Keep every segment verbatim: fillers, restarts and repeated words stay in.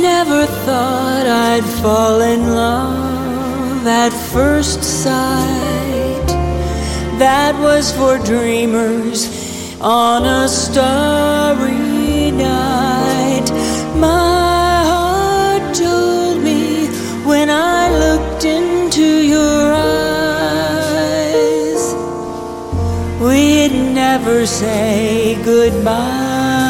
never thought I'd fall in love at first sight. That was for dreamers on a starry night. My heart told me when I looked into your eyes, we'd never say goodbye.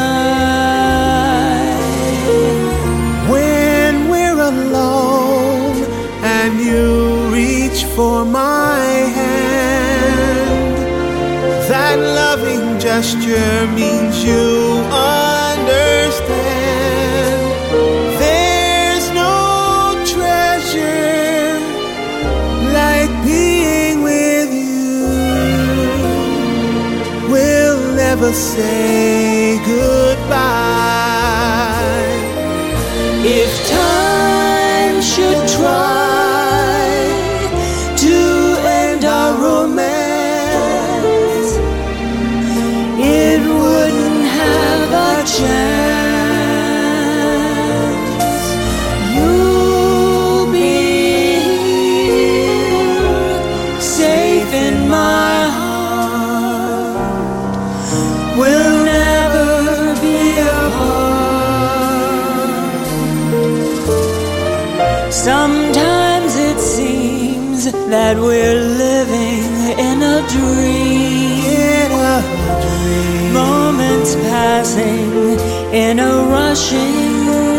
When we're alone and you reach for my hand, that loving gesture means you understand. There's no treasure like being with you. We'll never say goodbye. If time should try to end our romance, it wouldn't have a chance. You'll be here, safe in my heart. We'll never be apart. Sometimes it seems that we're living in a dream, In a dream. moments passing in a rushing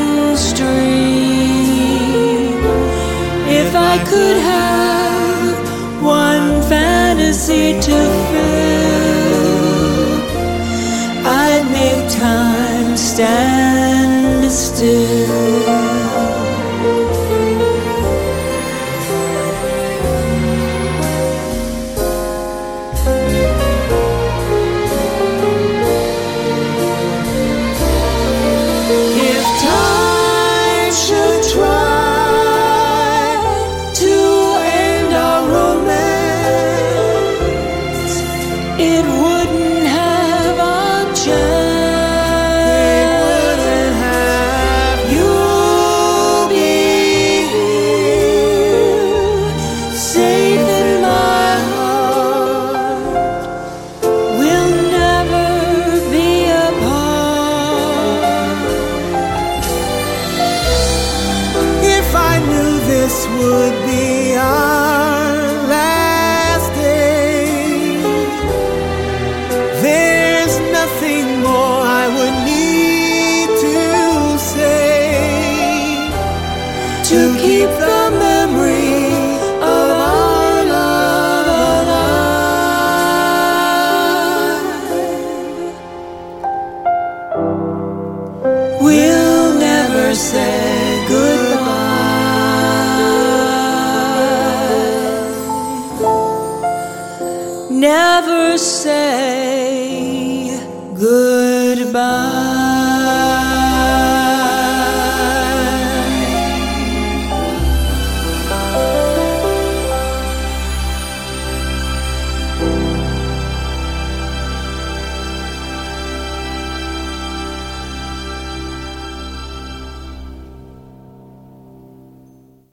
stream. If I could have one fantasy to fill, I'd make time stand still. If time should try to end our romance, it wouldn't have a chance. You'll be here, safe in my heart. We'll never be apart. If I knew this would be our last day, there's nothing more I would need to say To keep the memory of our love alive. We'll never say goodbye. Never say goodbye.